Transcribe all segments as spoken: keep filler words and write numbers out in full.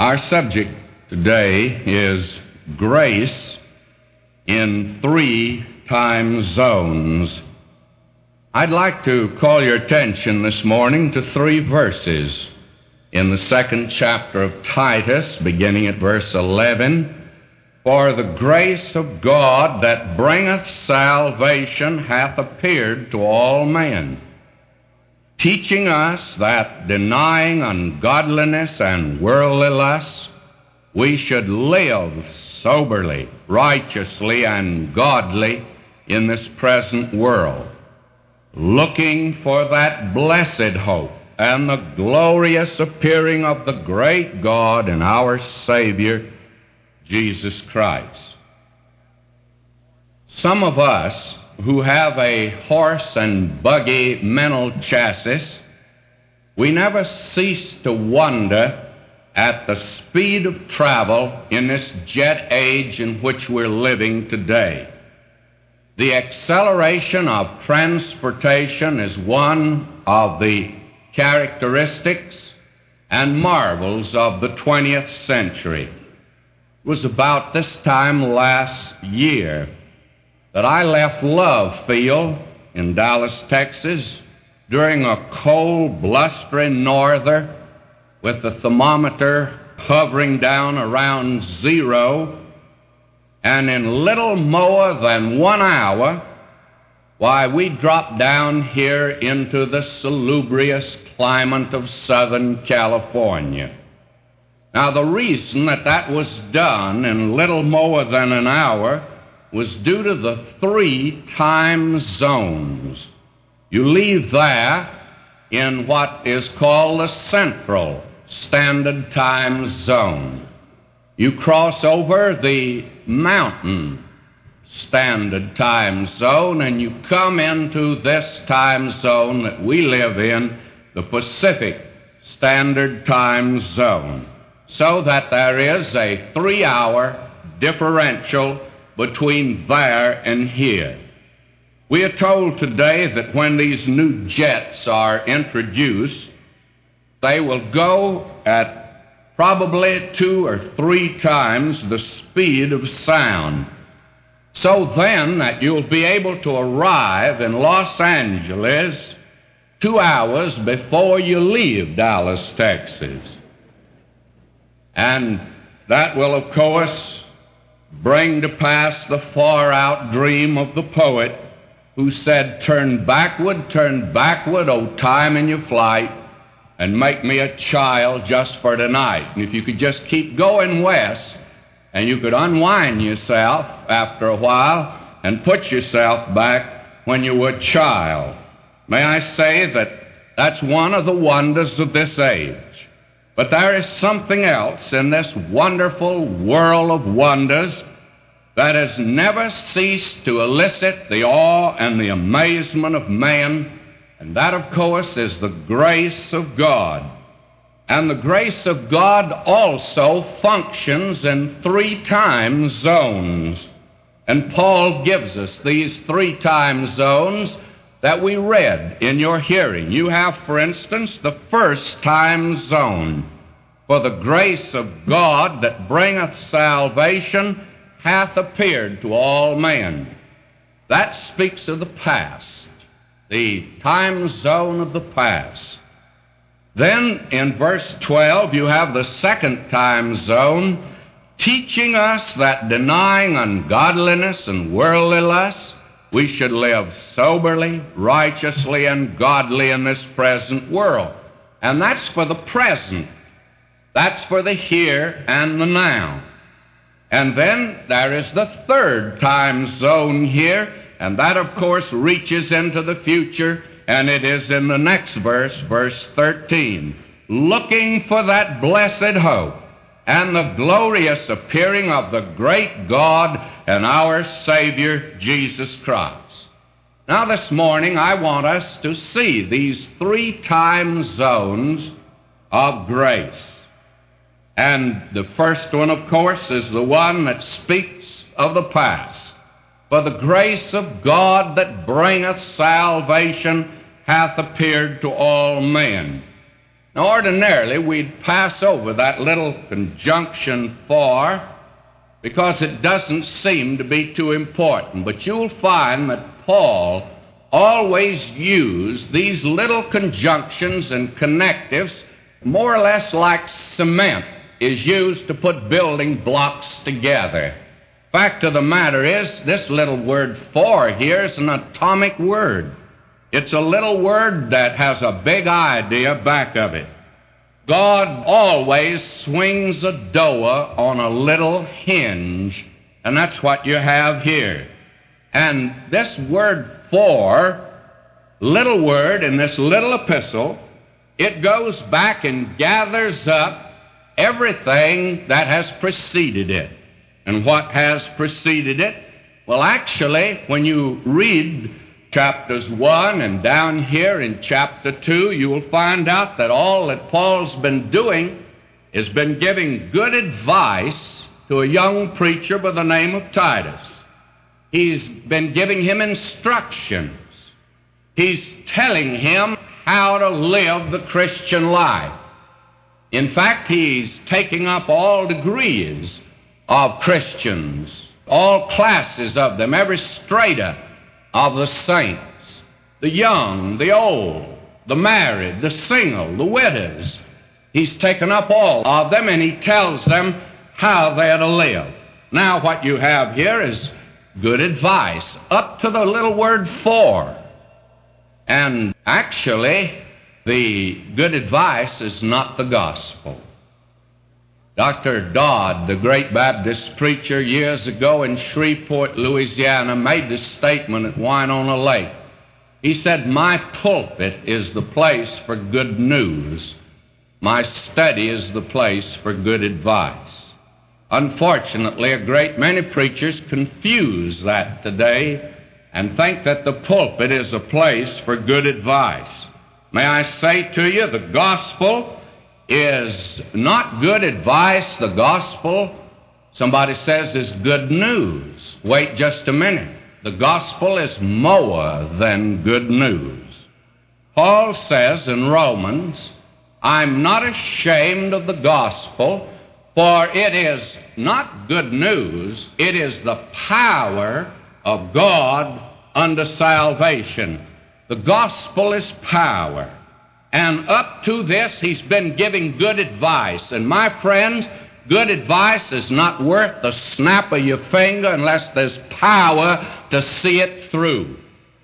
Our subject today is grace in three time zones. I'd like to call your attention this morning to three verses in the second chapter of Titus, beginning at verse eleven. For the grace of God that bringeth salvation hath appeared to all men, teaching us that, denying ungodliness and worldly lusts, we should live soberly, righteously, and godly in this present world, looking for that blessed hope and the glorious appearing of the great God and our Savior, Jesus Christ. Some of us who have a horse and buggy mental chassis, we never cease to wonder at the speed of travel in this jet age in which we're living today. The acceleration of transportation is one of the characteristics and marvels of the twentieth century. It was about this time last year that I left Love Field in Dallas, Texas, during a cold, blustery norther with the thermometer hovering down around zero, and in little more than one hour, why, we dropped down here into the salubrious climate of Southern California. Now, the reason that that was done in little more than an hour was due to the three time zones. You leave there in what is called the Central Standard Time Zone. You cross over the Mountain Standard Time Zone, and you come into this time zone that we live in, the Pacific Standard Time Zone, so that there is a three-hour differential between there and here. We are told today that when these new jets are introduced, they will go at probably two or three times the speed of sound. So then that you'll be able to arrive in Los Angeles two hours before you leave Dallas, Texas. And that will, of course, bring to pass the far-out dream of the poet who said, "Turn backward, turn backward, O time in your flight, and make me a child just for tonight." And if you could just keep going west, and you could unwind yourself after a while and put yourself back when you were a child. May I say that that's one of the wonders of this age. But there is something else in this wonderful world of wonders that has never ceased to elicit the awe and the amazement of man, and that, of course, is the grace of God. And the grace of God also functions in three time zones. And Paul gives us these three time zones that we read in your hearing. You have, for instance, the first time zone. For the grace of God that bringeth salvation hath appeared to all men. That speaks of the past, the time zone of the past. Then in verse twelve, you have the second time zone, teaching us that, denying ungodliness and worldly lusts, we should live soberly, righteously, and godly in this present world. And that's for the present. That's for the here and the now. And then there is the third time zone here, and that, of course, reaches into the future, and it is in the next verse, verse thirteen. Looking for that blessed hope and the glorious appearing of the great God and our Savior, Jesus Christ. Now, this morning, I want us to see these three time zones of grace. And the first one, of course, is the one that speaks of the past. For the grace of God that bringeth salvation hath appeared to all men. Now, ordinarily, we'd pass over that little conjunction for because it doesn't seem to be too important. But you'll find that Paul always used these little conjunctions and connectives more or less like cement is used to put building blocks together. Fact of the matter is, this little word for here is an atomic word. It's a little word that has a big idea back of it. God always swings a door on a little hinge, and that's what you have here. And this word for, little word in this little epistle, it goes back and gathers up everything that has preceded it. And what has preceded it? Well, actually, when you read chapters one and down here in chapter two, you will find out that all that Paul's been doing has been giving good advice to a young preacher by the name of Titus. He's been giving him instructions. He's telling him how to live the Christian life. In fact, he's taking up all degrees of Christians, all classes of them, every strata of the saints, the young, the old, the married, the single, the widows. He's taken up all of them, and he tells them how they're to live. Now, what you have here is good advice, up to the little word for. And actually, the good advice is not the gospel. Doctor Dodd, the great Baptist preacher, years ago in Shreveport, Louisiana, made this statement at Winona Lake. He said, "My pulpit is the place for good news. My study is the place for good advice." Unfortunately, a great many preachers confuse that today and think that the pulpit is a place for good advice. May I say to you, the gospel is not good advice. The gospel, somebody says, is good news. Wait just a minute. The gospel is more than good news. Paul says in Romans, "I'm not ashamed of the gospel, for it is not good news, it is the power of God unto salvation." The gospel is power. And up to this, he's been giving good advice. And my friends, good advice is not worth the snap of your finger unless there's power to see it through.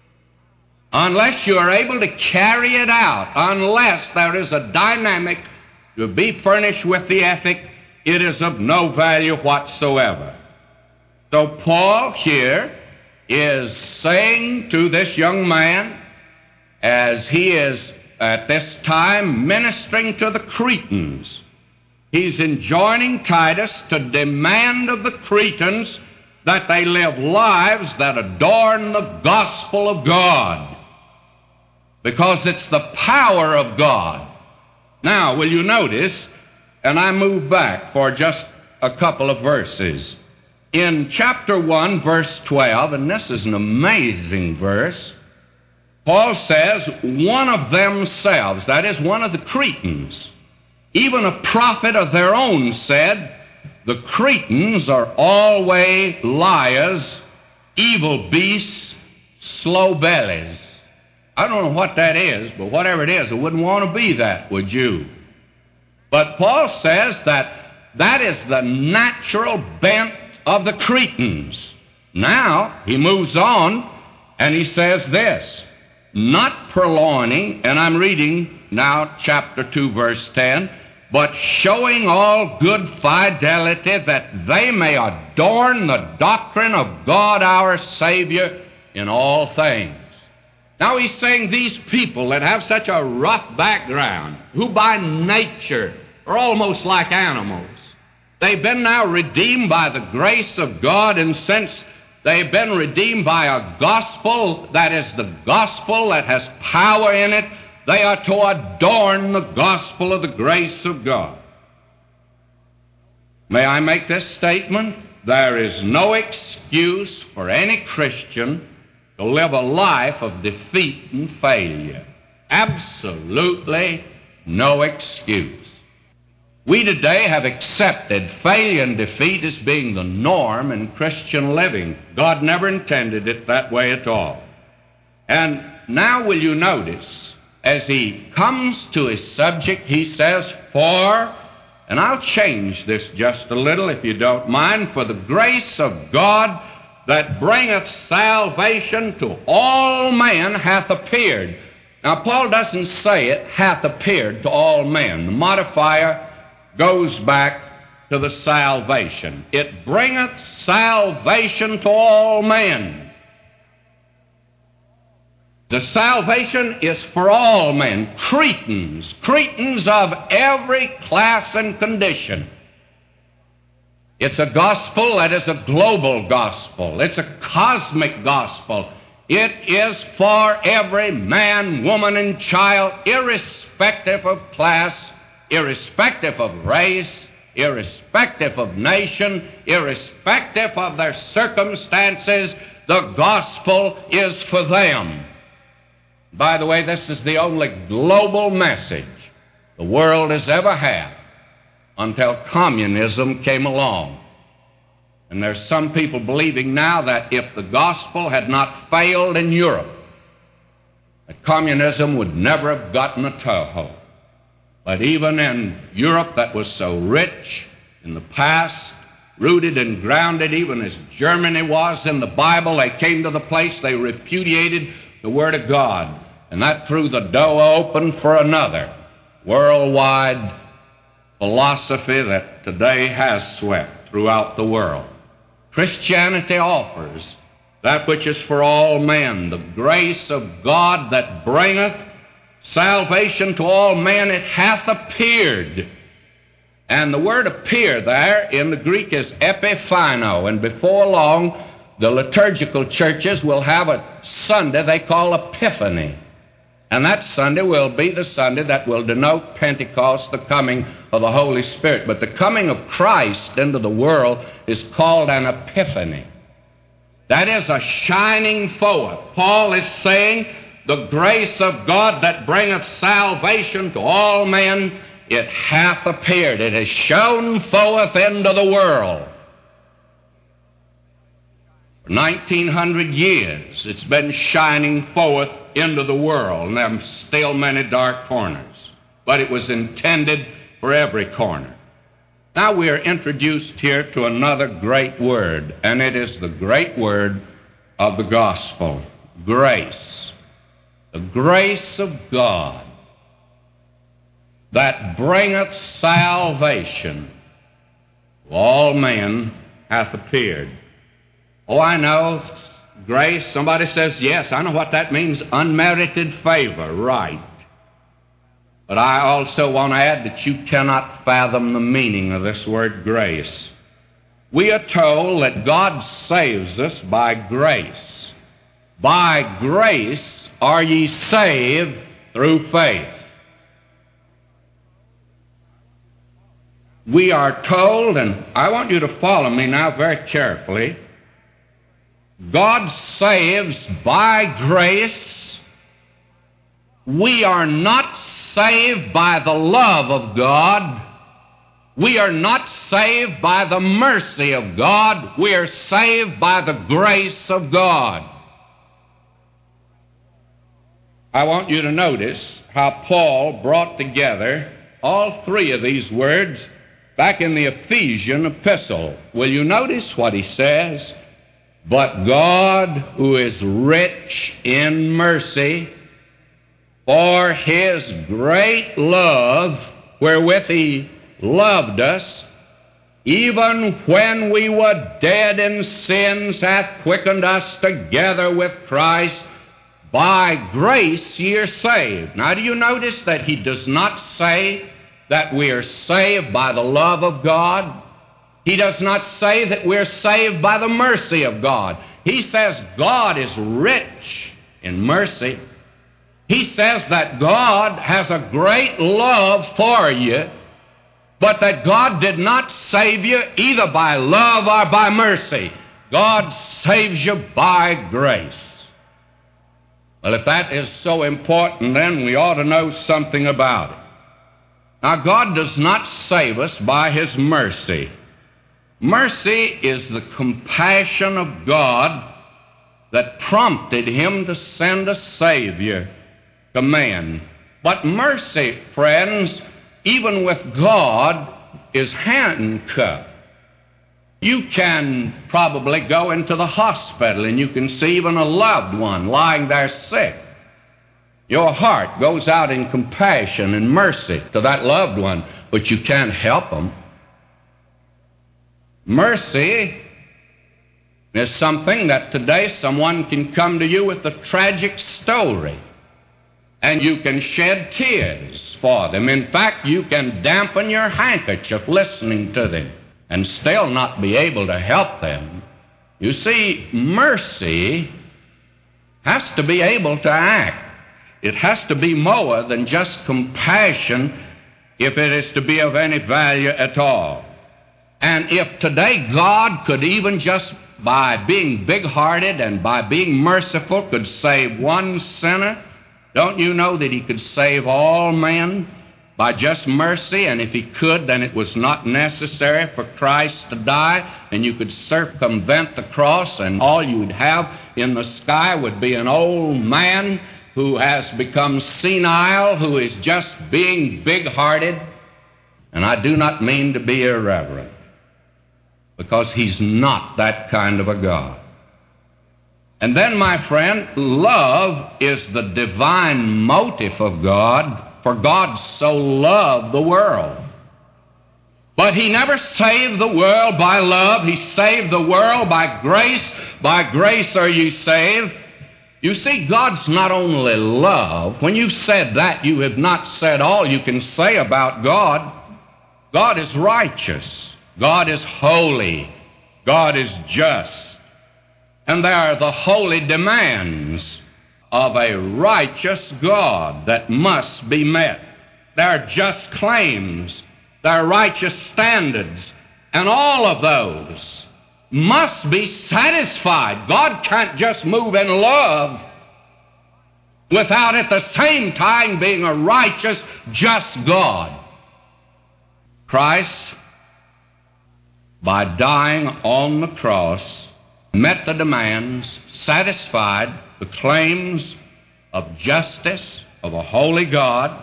Unless you are able to carry it out, unless there is a dynamic to be furnished with the ethic, it is of no value whatsoever. So Paul here is saying to this young man, as he is at this time ministering to the Cretans, he's enjoining Titus to demand of the Cretans that they live lives that adorn the gospel of God, because it's the power of God. Now, will you notice, and I move back for just a couple of verses. In chapter one, verse twelve, and this is an amazing verse, Paul says, "One of themselves," that is, one of the Cretans, even a prophet of their own, said, "The Cretans are always liars, evil beasts, slow bellies." I don't know what that is, but whatever it is, I wouldn't want to be that, would you? But Paul says that that is the natural bent of the Cretans. Now, he moves on, and he says this, "Not purloining," and I'm reading now chapter two, verse ten, "but showing all good fidelity, that they may adorn the doctrine of God our Savior in all things." Now he's saying these people that have such a rough background, who by nature are almost like animals, they've been now redeemed by the grace of God, and since they've been redeemed by a gospel that is the gospel that has power in it, they are to adorn the gospel of the grace of God. May I make this statement? There is no excuse for any Christian to live a life of defeat and failure. Absolutely no excuse. We today have accepted failure and defeat as being the norm in Christian living. God never intended it that way at all. And now will you notice, as he comes to his subject, he says, for, and I'll change this just a little if you don't mind, for the grace of God that bringeth salvation to all men hath appeared. Now, Paul doesn't say it hath appeared to all men. The modifier goes back to the salvation. It bringeth salvation to all men. The salvation is for all men, Cretans, Cretans of every class and condition. It's a gospel that is a global gospel. It's a cosmic gospel. It is for every man, woman, and child, irrespective of class, irrespective of race, irrespective of nation, irrespective of their circumstances. The gospel is for them. By the way, this is the only global message the world has ever had until communism came along. And there's some people believing now that if the gospel had not failed in Europe, that communism would never have gotten a toehold. But even in Europe that was so rich in the past, rooted and grounded, even as Germany was in the Bible, they came to the place they repudiated the Word of God. And that threw the door open for another worldwide philosophy that today has swept throughout the world. Christianity offers that which is for all men, the grace of God that bringeth salvation to all men. It hath appeared. And the word appear there in the Greek is epiphino. And before long, the liturgical churches will have a Sunday they call Epiphany. And that Sunday will be the Sunday that will denote Pentecost, the coming of the Holy Spirit. But the coming of Christ into the world is called an epiphany. That is a shining forth. Paul is saying, the grace of God that bringeth salvation to all men, it hath appeared. It has shone forth into the world. For nineteen hundred years, it's been shining forth into the world, and there are still many dark corners. But it was intended for every corner. Now we are introduced here to another great word, and it is the great word of the gospel, grace. The grace of God that bringeth salvation to all men hath appeared. Oh, I know, grace, somebody says, yes, I know what that means, unmerited favor, right. But I also want to add that you cannot fathom the meaning of this word grace. We are told that God saves us by grace. By grace are ye saved through faith. We are told, and I want you to follow me now very carefully, God saves by grace. We are not saved by the love of God. We are not saved by the mercy of God. We are saved by the grace of God. I want you to notice how Paul brought together all three of these words back in the Ephesian epistle. Will you notice what he says? But God, who is rich in mercy, for his great love wherewith he loved us, even when we were dead in sins, hath quickened us together with Christ. By grace ye are saved. Now, do you notice that he does not say that we are saved by the love of God? He does not say that we're saved by the mercy of God. He says God is rich in mercy. He says that God has a great love for you, but that God did not save you either by love or by mercy. God saves you by grace. Well, if that is so important, then we ought to know something about it. Now, God does not save us by His mercy. Mercy is the compassion of God that prompted Him to send a Savior to man. But mercy, friends, even with God, is handcuffed. You can probably go into the hospital and you can see even a loved one lying there sick. Your heart goes out in compassion and mercy to that loved one, but you can't help them. Mercy is something that today someone can come to you with a tragic story, and you can shed tears for them. In fact, you can dampen your handkerchief listening to them and still not be able to help them. You see, mercy has to be able to act. It has to be more than just compassion if it is to be of any value at all. And if today God could even just by being big-hearted and by being merciful could save one sinner, don't you know that He could save all men by just mercy? And if He could, then it was not necessary for Christ to die, and you could circumvent the cross, and all you would have in the sky would be an old man who has become senile, who is just being big-hearted. And I do not mean to be irreverent, because He's not that kind of a God. And then, my friend, love is the divine motive of God, for God so loved the world. But He never saved the world by love. He saved the world by grace. By grace are you saved. You see, God's not only love. When you've said that, you have not said all you can say about God. God is righteous. God is holy. God is just. And there are the holy demands of a righteous God that must be met. There are just claims. There are righteous standards. And all of those must be satisfied. God can't just move in love without at the same time being a righteous, just God. Christ, by dying on the cross, met the demands, satisfied the claims of justice of a holy God.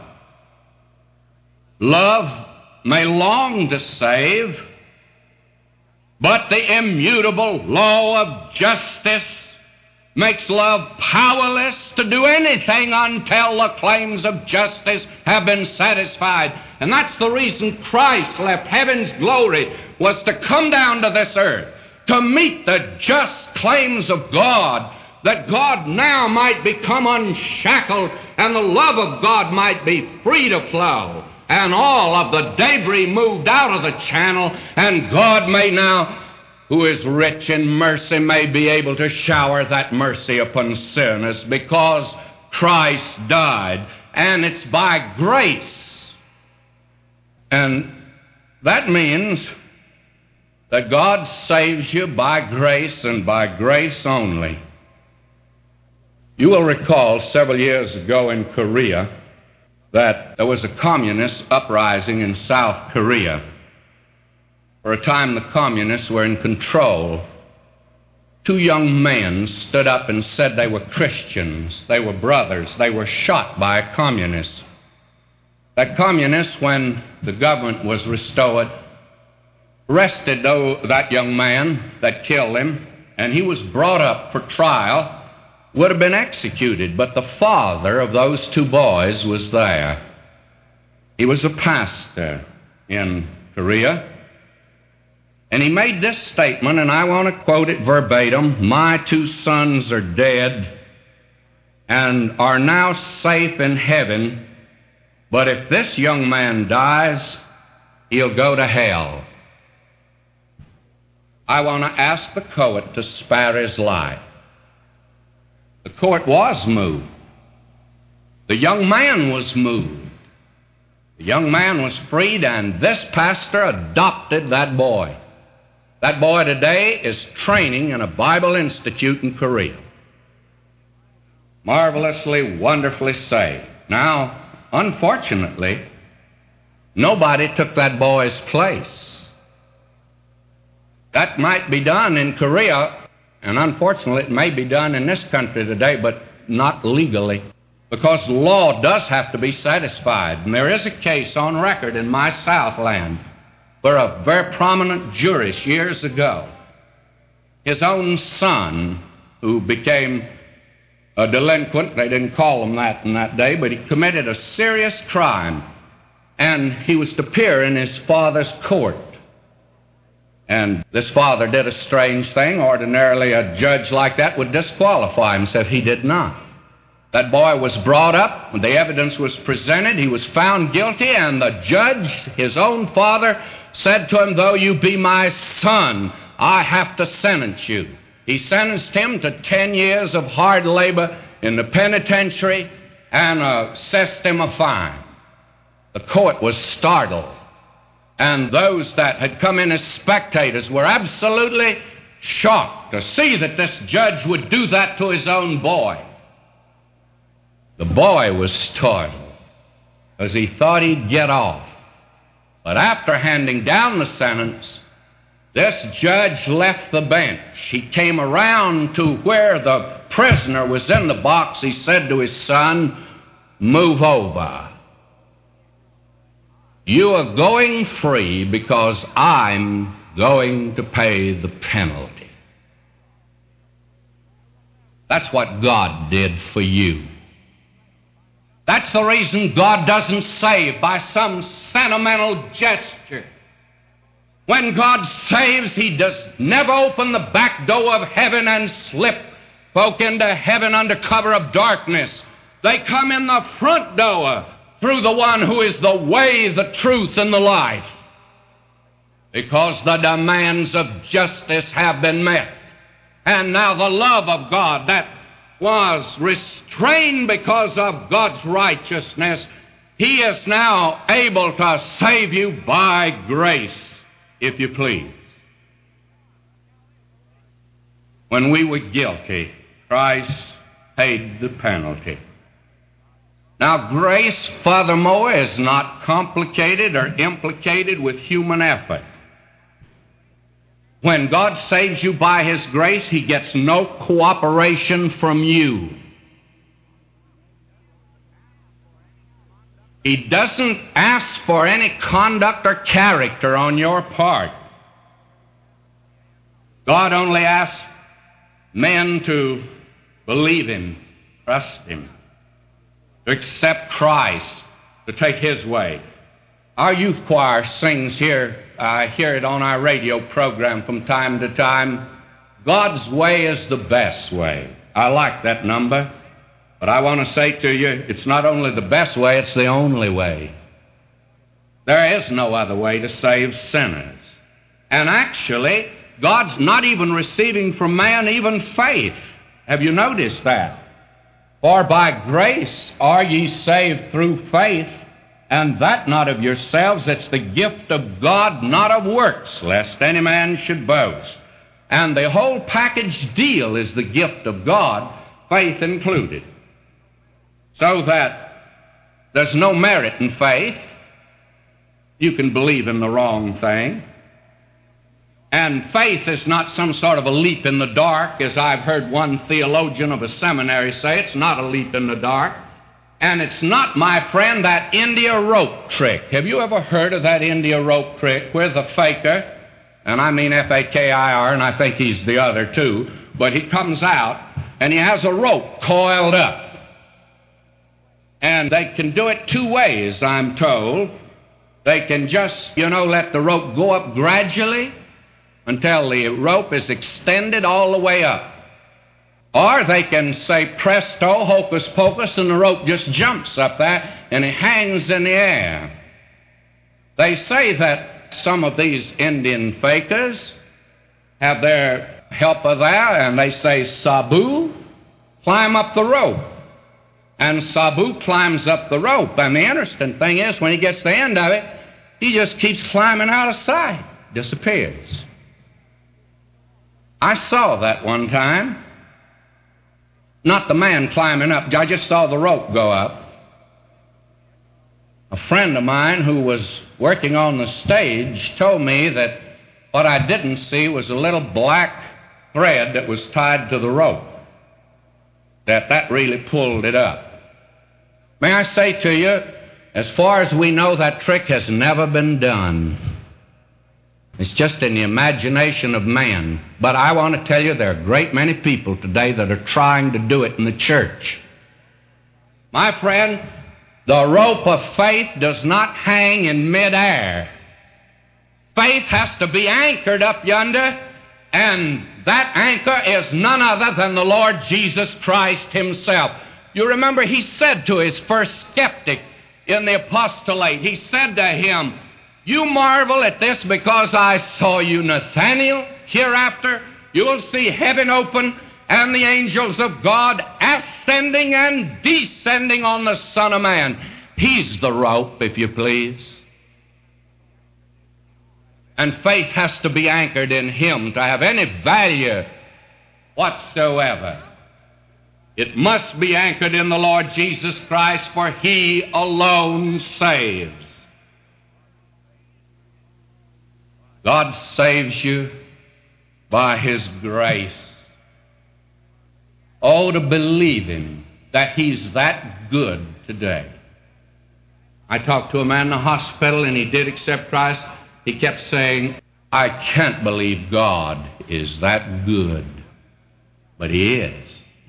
Love may long to save, but the immutable law of justice makes love powerless to do anything until the claims of justice have been satisfied. And that's the reason Christ left heaven's glory, was to come down to this earth, to meet the just claims of God, that God now might become unshackled and the love of God might be free to flow, and all of the debris moved out of the channel, and God may now, who is rich in mercy, may be able to shower that mercy upon sinners because Christ died, and it's by grace. And that means that God saves you by grace and by grace only. You will recall several years ago in Korea that there was a communist uprising in South Korea. For a time, the communists were in control. Two young men stood up and said they were Christians. They were brothers. They were shot by a communist. That communist, when the government was restored, arrested that young man that killed him, and he was brought up for trial, would have been executed, but the father of those two boys was there. He was a pastor in Korea. And he made this statement, and I want to quote it verbatim. My two sons are dead and are now safe in heaven, but if this young man dies, he'll go to hell. I want to ask the court to spare his life. The court was moved. The young man was moved. The young man was freed, and this pastor adopted that boy. That boy today is training in a Bible institute in Korea. Marvelously, wonderfully saved. Now, unfortunately, Nobody took that boy's place. That might be done in Korea, and unfortunately it may be done in this country today, but not legally, because law does have to be satisfied. And there is a case on record in my Southland where a very prominent jurist years ago, his own son, who became a delinquent, they didn't call him that in that day, but he committed a serious crime, and he was to appear in his father's court. And this father did a strange thing. Ordinarily, a judge like that would disqualify him, said he did not. That boy was brought up, the evidence was presented, he was found guilty, and the judge, his own father, said to him, though you be my son, I have to sentence you. He sentenced him to ten years of hard labor in the penitentiary and uh, assessed him a fine. The court was startled, and those that had come in as spectators were absolutely shocked to see that this judge would do that to his own boy. The boy was startled because he thought he'd get off. But after handing down the sentence, this judge left the bench. He came around to where the prisoner was in the box. He said to his son, move over. You are going free because I'm going to pay the penalty. That's what God did for you. That's the reason God doesn't save by some sentimental gesture. When God saves, He does never open the back door of heaven and slip folk into heaven under cover of darkness. They come in the front door through the one who is the way, the truth, and the life. Because the demands of justice have been met. And now the love of God that was restrained because of God's righteousness, He is now able to save you by grace, if you please. When we were guilty, Christ paid the penalty. Now, grace, furthermore, is not complicated or implicated with human effort. When God saves you by His grace, He gets no cooperation from you. He doesn't ask for any conduct or character on your part. God only asks men to believe Him, trust Him, to accept Christ, to take His way. Our youth choir sings here, I hear it on our radio program from time to time, God's way is the best way. I like that number, but I want to say to you, it's not only the best way, it's the only way. There is no other way to save sinners. And actually, God's not even receiving from man even faith. Have you noticed that? For by grace are ye saved through faith, and that not of yourselves, it's the gift of God, not of works, lest any man should boast. And the whole package deal is the gift of God, faith included. So that there's no merit in faith. You can believe in the wrong thing. And faith is not some sort of a leap in the dark, as I've heard one theologian of a seminary say. It's not a leap in the dark. And it's not, my friend, that India rope trick. Have you ever heard of that India rope trick where the faker, and I mean F A K I R, and I think he's the other too, but he comes out and he has a rope coiled up. And they can do it two ways, I'm told. They can just, you know, let the rope go up gradually until the rope is extended all the way up. Or they can say, presto, hocus pocus, and the rope just jumps up there and it hangs in the air. They say that some of these Indian fakers have their helper there, and they say, Sabu, climb up the rope. And Sabu climbs up the rope. And the interesting thing is, when he gets to the end of it, he just keeps climbing out of sight, disappears. I saw that one time. Not the man climbing up. I just saw the rope go up. A friend of mine who was working on the stage told me that what I didn't see was a little black thread that was tied to the rope, that that really pulled it up. May I say to you, as far as we know, that trick has never been done. It's just in the imagination of man. But I want to tell you, there are a great many people today that are trying to do it in the church. My friend, the rope of faith does not hang in midair. Faith has to be anchored up yonder, and that anchor is none other than the Lord Jesus Christ himself. You remember he said to his first skeptic in the apostolate, he said to him, "You marvel at this because I saw you, Nathanael. Hereafter you will see heaven open and the angels of God ascending and descending on the Son of Man." He's the rope, if you please. And faith has to be anchored in him to have any value whatsoever. It must be anchored in the Lord Jesus Christ, for he alone saves. God saves you by his grace. Oh, to believe him, that he's that good today. I talked to a man in the hospital, and he did accept Christ. He kept saying, "I can't believe God is that good." But he is.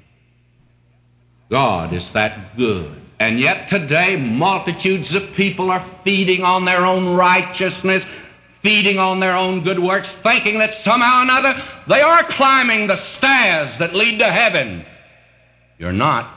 God is that good. And yet today, multitudes of people are feeding on their own righteousness, feeding on their own good works, thinking that somehow or another they are climbing the stairs that lead to heaven. You're not.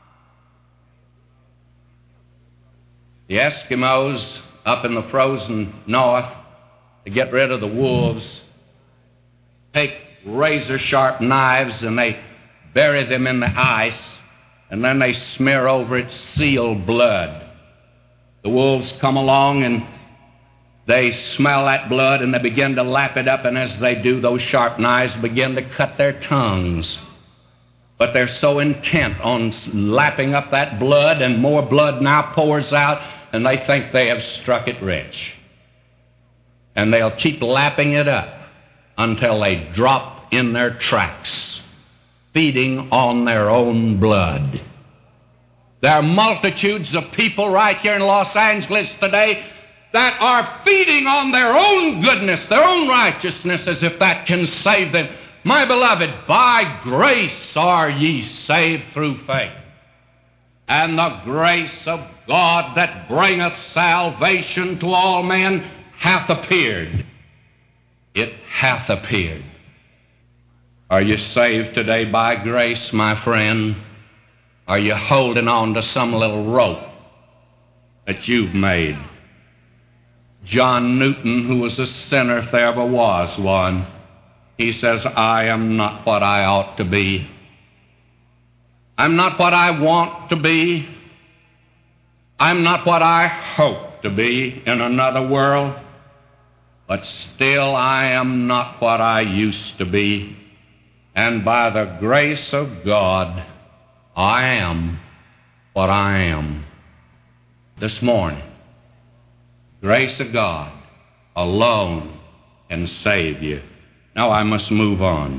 The Eskimos up in the frozen north, to get rid of the wolves, take razor-sharp knives and they bury them in the ice, and then they smear over it seal blood. The wolves come along and they smell that blood and they begin to lap it up, and as they do, those sharp knives begin to cut their tongues. But they're so intent on lapping up that blood, and more blood now pours out, and they think they have struck it rich. And they'll keep lapping it up until they drop in their tracks, feeding on their own blood. There are multitudes of people right here in Los Angeles today that are feeding on their own goodness, their own righteousness, as if that can save them. My beloved, by grace are ye saved through faith. And the grace of God that bringeth salvation to all men hath appeared. It hath appeared. Are you saved today by grace, my friend? Are you holding on to some little rope that you've made? John Newton, who was a sinner if there ever was one, he says, "I am not what I ought to be. I'm not what I want to be. I'm not what I hope to be in another world. But still I am not what I used to be. And by the grace of God, I am what I am." This morning, grace of God alone can save you. Now I must move on.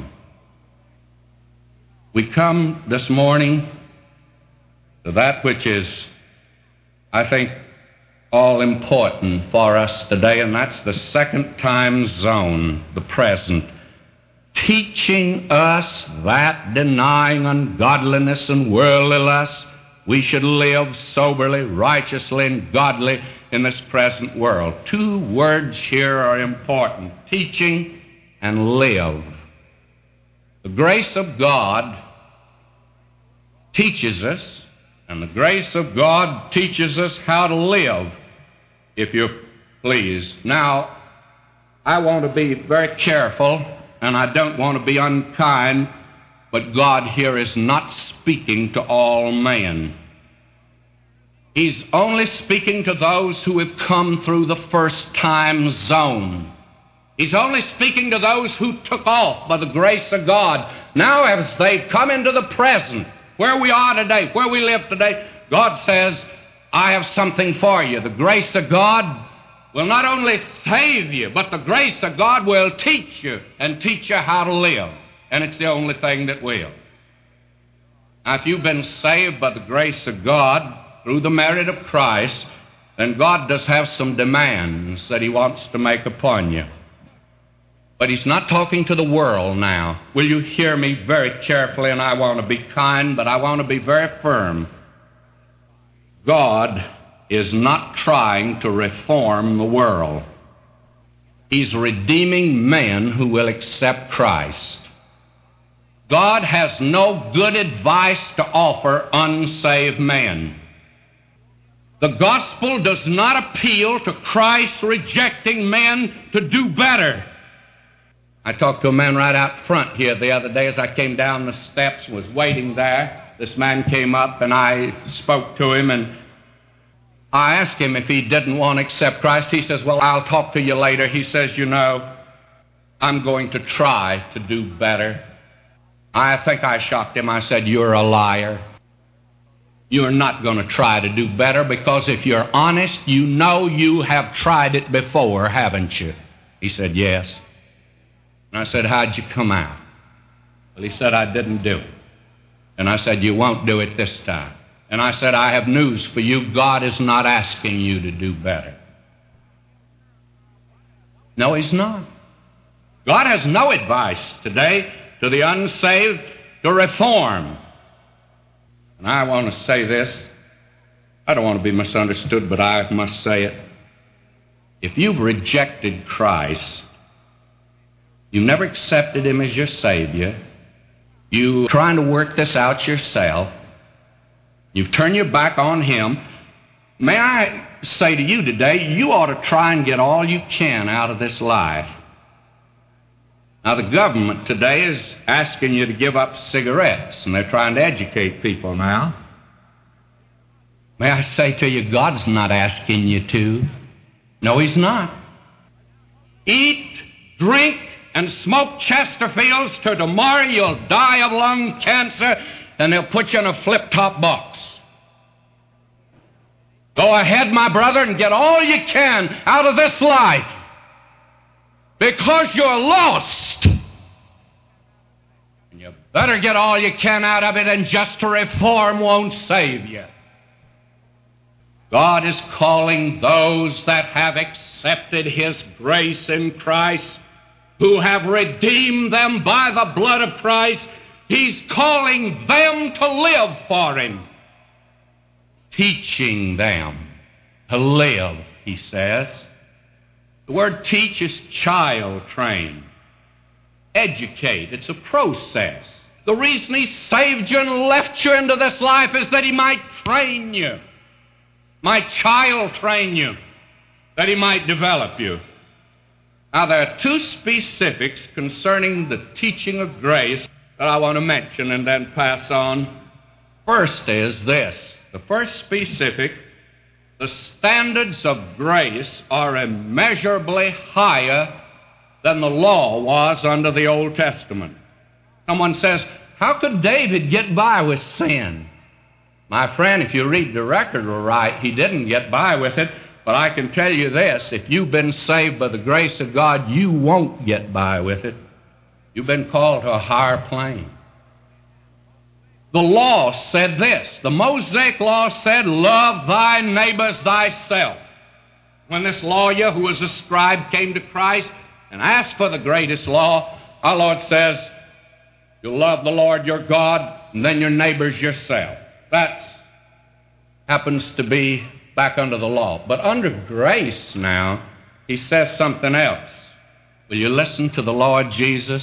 We come this morning to that which is, I think, all important for us today, and that's the second time zone, the present, teaching us that, denying ungodliness and worldly lust, we should live soberly, righteously, and godly in this present world. Two words here are important: teaching and live. The grace of God teaches us, and the grace of God teaches us how to live, if you please. Now, I want to be very careful, and I don't want to be unkind, but God here is not speaking to all men. He's only speaking to those who have come through the first time zone. He's only speaking to those who took off by the grace of God. Now, as they've come into the present, where we are today, where we live today, God says, I have something for you. The grace of God will not only save you, but the grace of God will teach you and teach you how to live. And it's the only thing that will. Now, if you've been saved by the grace of God through the merit of Christ, then God does have some demands that He wants to make upon you. But He's not talking to the world now. Will you hear me very carefully? And I want to be kind, but I want to be very firm. God is not trying to reform the world. He's redeeming men who will accept Christ. God has no good advice to offer unsaved men. The gospel does not appeal to Christ rejecting men to do better. I talked to a man right out front here the other day as I came down the steps, was waiting there. This man came up and I spoke to him, and I asked him if he didn't want to accept Christ. He says, well, I'll talk to you later. He says, you know, I'm going to try to do better. I think I shocked him. I said, you're a liar. You're not going to try to do better, because if you're honest, you know you have tried it before, haven't you? He said, yes. And I said, how'd you come out? Well, he said, I didn't do it. And I said, you won't do it this time. And I said, I have news for you. God is not asking you to do better. No, He's not. God has no advice today to the unsaved to reform. And I want to say this. I don't want to be misunderstood, but I must say it. If you've rejected Christ, you've never accepted Him as your Savior, you're trying to work this out yourself, you've turned your back on Him, may I say to you today, you ought to try and get all you can out of this life. Now, the government today is asking you to give up cigarettes, and they're trying to educate people now. May I say to you, God's not asking you to. No, He's not. Eat, drink, and smoke Chesterfields till tomorrow you'll die of lung cancer, and they'll put you in a flip-top box. Go ahead, my brother, and get all you can out of this life, because you're lost. And you better get all you can out of it, and just to reform won't save you. God is calling those that have accepted His grace in Christ, who have redeemed them by the blood of Christ. He's calling them to live for Him, teaching them to live, He says. The word teach is child train, educate. It's a process. The reason He saved you and left you into this life is that He might train you, might child train you, that He might develop you. Now, there are two specifics concerning the teaching of grace that I want to mention and then pass on. First is this. The first specific, the standards of grace are immeasurably higher than the law was under the Old Testament. Someone says, how could David get by with sin? My friend, if you read the record right, he didn't get by with it. But I can tell you this, if you've been saved by the grace of God, you won't get by with it. You've been called to a higher plane. The law said this. The Mosaic law said, love thy neighbors thyself. When this lawyer who was a scribe came to Christ and asked for the greatest law, our Lord says, you'll love the Lord your God and then your neighbors yourself. That happens to be back under the law. But under grace now, He says something else. Will you listen to the Lord Jesus?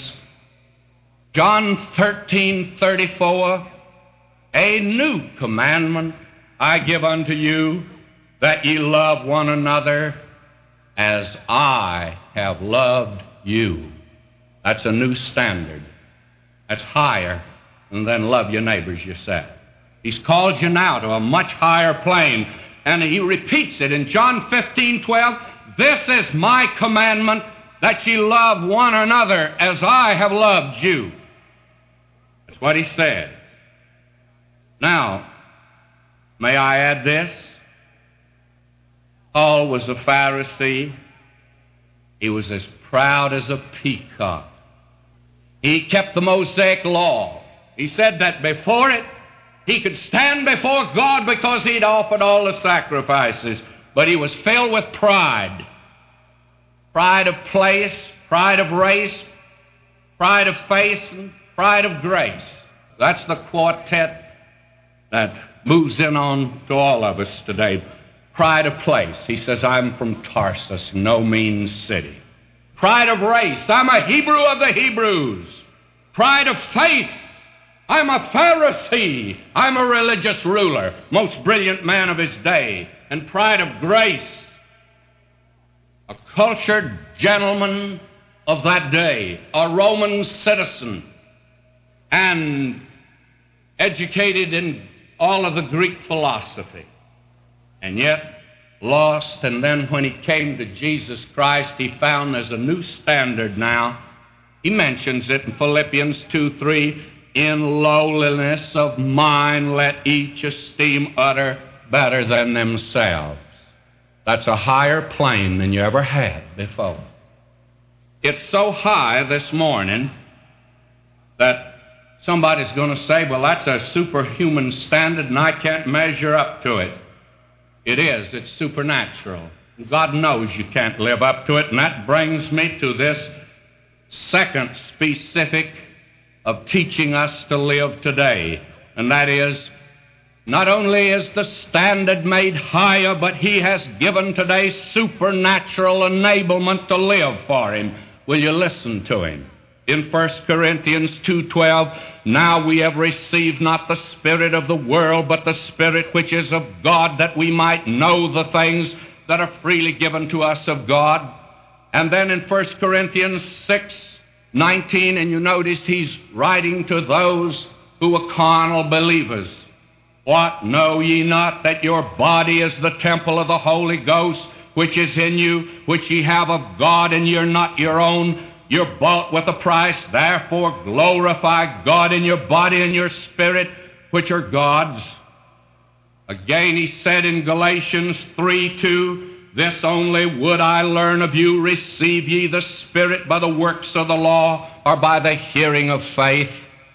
John thirteen thirty-four, a new commandment I give unto you, that ye love one another as I have loved you. That's a new standard. That's higher than then love your neighbors yourself. He's called you now to a much higher plane. And He repeats it in John fifteen twelve, this is my commandment, that ye love one another as I have loved you. That's what He said. Now, may I add this? Paul was a Pharisee. He was as proud as a peacock. He kept the Mosaic law. He said that before it, he could stand before God because he'd offered all the sacrifices. But he was filled with pride. Pride of place, pride of race, pride of faith, and pride of grace. That's the quartet that moves in on to all of us today. Pride of place. He says, I'm from Tarsus, no mean city. Pride of race. I'm a Hebrew of the Hebrews. Pride of faith. I'm a Pharisee. I'm a religious ruler, most brilliant man of his day. And pride of grace. A cultured gentleman of that day, a Roman citizen, and educated in all of the Greek philosophy, and yet lost. And then when he came to Jesus Christ, he found there's a new standard now. He mentions it in Philippians two three, in lowliness of mind let each esteem other better than themselves. That's a higher plane than you ever had before. It's so high this morning that somebody's going to say, well, that's a superhuman standard and I can't measure up to it. It is. It's supernatural. God knows you can't live up to it, and that brings me to this second specific of teaching us to live today, and that is, not only is the standard made higher, but he has given today supernatural enablement to live for him. Will you listen to him? In First Corinthians two twelve, now we have received not the spirit of the world, but the Spirit which is of God, that we might know the things that are freely given to us of God. And then in First Corinthians six nineteen, and you notice he's writing to those who are carnal believers. What, know ye not that your body is the temple of the Holy Ghost, which is in you, which ye have of God, and you're not your own? You're bought with a price. Therefore glorify God in your body and your spirit, which are God's. Again he said in Galatians three two, this only would I learn of you, receive ye the Spirit by the works of the law, or by the hearing of faith?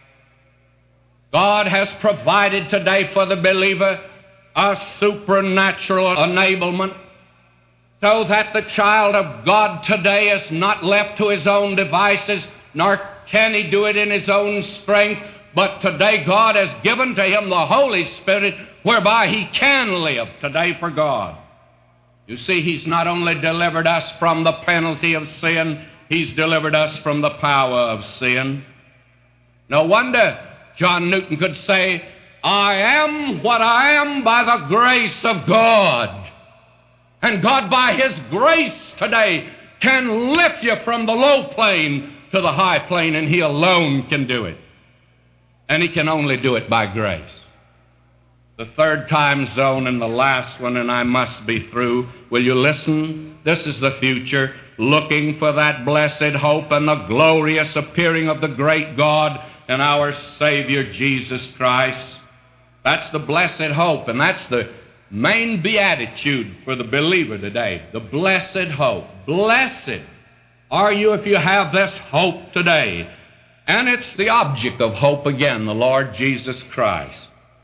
God has provided today for the believer a supernatural enablement, so that the child of God today is not left to his own devices, nor can he do it in his own strength, but today God has given to him the Holy Spirit, whereby he can live today for God. You see, he's not only delivered us from the penalty of sin, he's delivered us from the power of sin. No wonder John Newton could say, I am what I am by the grace of God. And God, by his grace today, can lift you from the low plane to the high plane, and he alone can do it. And he can only do it by grace. The third time zone and the last one, and I must be through. Will you listen? This is the future, looking for that blessed hope and the glorious appearing of the great God and our Savior Jesus Christ. That's the blessed hope, and that's the main beatitude for the believer today. The blessed hope. Blessed are you if you have this hope today. And it's the object of hope again, the Lord Jesus Christ.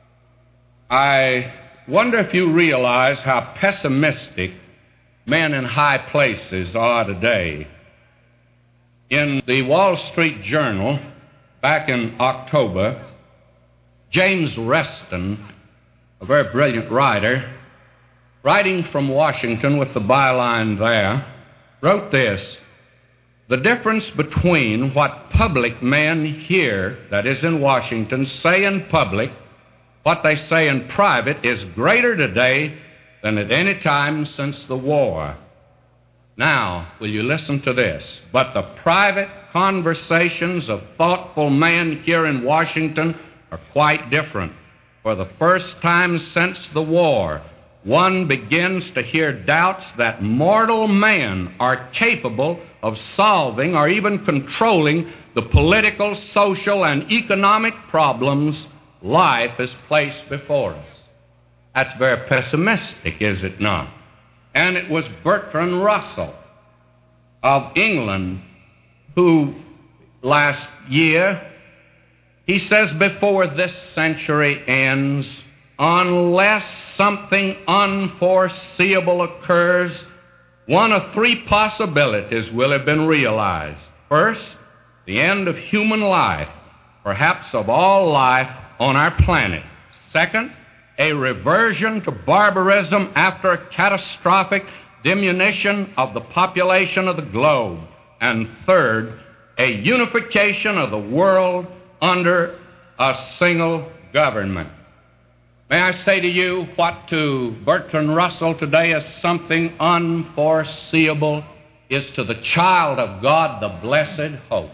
I wonder if you realize how pessimistic men in high places are today. In the Wall Street Journal, back in October, James Reston, a very brilliant writer, writing from Washington with the byline there, wrote this: the difference between what public men here, that is in Washington, say in public, what they say in private, is greater today than at any time since the war. Now, will you listen to this? But the private conversations of thoughtful men here in Washington are quite different. For the first time since the war, one begins to hear doubts that mortal men are capable of solving or even controlling the political, social, and economic problems life has placed before us. That's very pessimistic, is it not? And it was Bertrand Russell of England who, last year, he says, before this century ends, unless something unforeseeable occurs, one of three possibilities will have been realized. First, the end of human life, perhaps of all life on our planet. Second, a reversion to barbarism after a catastrophic diminution of the population of the globe. And third, a unification of the world under a single government. May I say to you, what to Bertrand Russell today is something unforeseeable is to the child of God the blessed hope.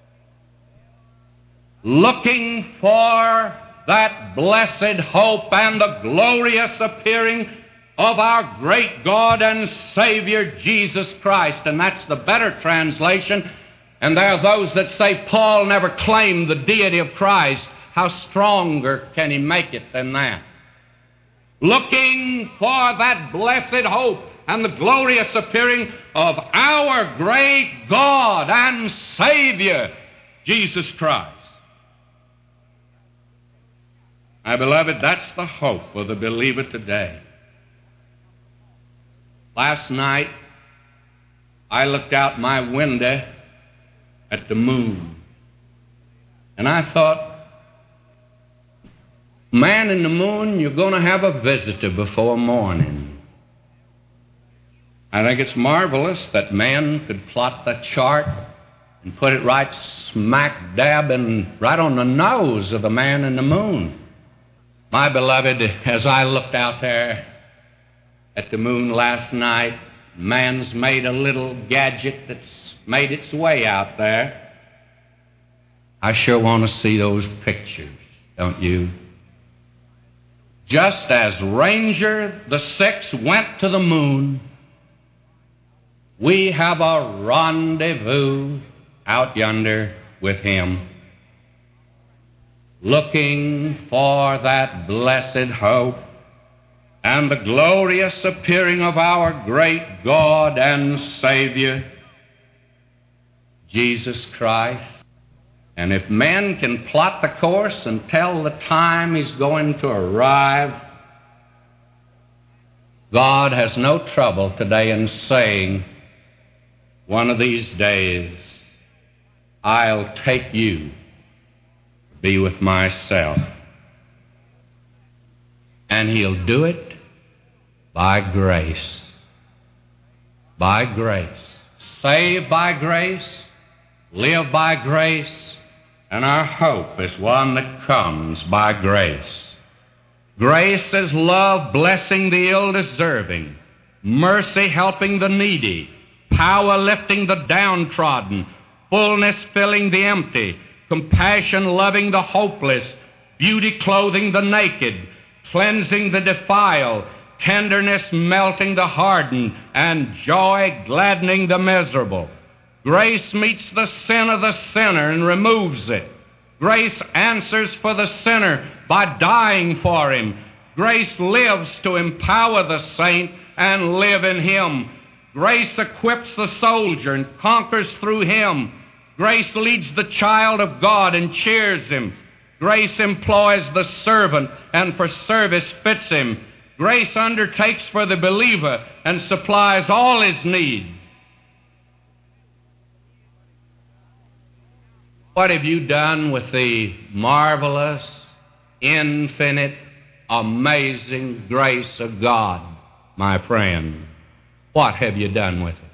Looking for that blessed hope and the glorious appearing of our great God and Savior Jesus Christ. And that's the better translation. And there are those that say Paul never claimed the deity of Christ. How stronger can he make it than that? Looking for that blessed hope and the glorious appearing of our great God and Savior, Jesus Christ. My beloved, that's the hope of the believer today. Last night, I looked out my window at the moon, and I thought, man in the moon, you're going to have a visitor before morning. I think it's marvelous that man could plot the chart and put it right smack dab and right on the nose of the man in the moon. My beloved, as I looked out there at the moon last night, man's made a little gadget that's made its way out there. I sure want to see those pictures, don't you? Just as Ranger the Sixth went to the moon, we have a rendezvous out yonder with him, looking for that blessed hope and the glorious appearing of our great God and Savior, Jesus Christ. And if man can plot the course and tell the time he's going to arrive, God has no trouble today in saying, one of these days, I'll take you to be with myself. And he'll do it by grace. By grace. Saved by grace, live by grace, and our hope is one that comes by grace. Grace is love blessing the ill-deserving, mercy helping the needy, power lifting the downtrodden, fullness filling the empty, compassion loving the hopeless, beauty clothing the naked, cleansing the defiled, tenderness melting the hardened, and joy gladdening the miserable. Grace meets the sin of the sinner and removes it. Grace answers for the sinner by dying for him. Grace lives to empower the saint and live in him. Grace equips the soldier and conquers through him. Grace leads the child of God and cheers him. Grace employs the servant and for service fits him. Grace undertakes for the believer and supplies all his needs. What have you done with the marvelous, infinite, amazing grace of God, my friend? What have you done with it?